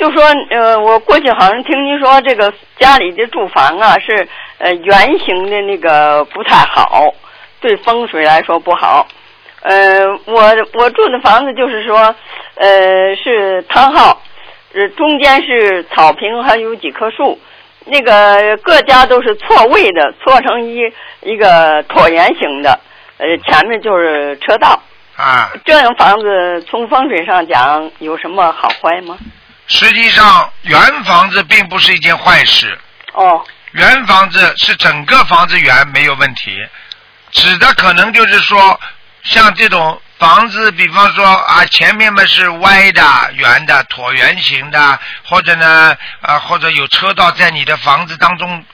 就说我过去好像听您说这个家里的住房啊是圆形的那个不太好，对风水来说不好。我住的房子就是说是汤号，中间是草坪，还有几棵树，那个各家都是错位的，错成一个椭圆形的，前面就是车道。啊，这样房子从风水上讲有什么好坏吗？ 实际上圆房子并不是一件坏事。 哦， 圆房子是整个房子圆没有问题，指的可能就是说像这种房子，比方说啊前面嘛是歪的圆的椭圆形的，或者呢或者有车道在你的房子当中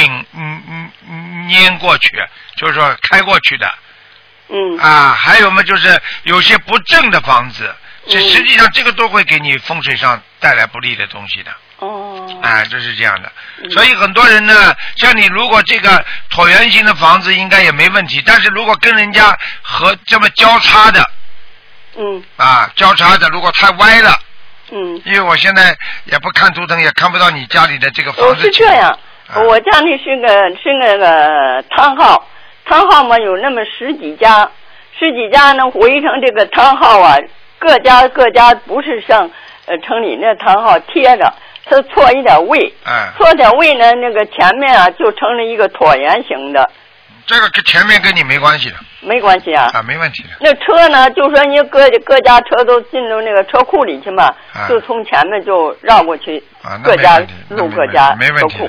碾过去，就是说开过去的。还有嘛就是有些不正的房子，实际上这个都会给你风水上带来不利的东西的。这是这样的。所以很多人呢，像你如果这个椭圆形的房子应该也没问题，但是如果跟人家和这么交叉的，交叉的如果太歪了，因为我现在也不看图腾，也看不到你家里的这个房子。 是这样，我家里是那个汤号。汤号嘛有那么十几家呢围成这个汤号啊，各家不是像城里那汤号贴着，它错一点位，错点位呢，那个前面啊就成了一个椭圆形的。 这个跟前面跟你没关系的。 没关系啊。 没问题的。 那车呢，就说你各家车都进入那个车库里去嘛，就从前面就绕过去，各家入各家车库。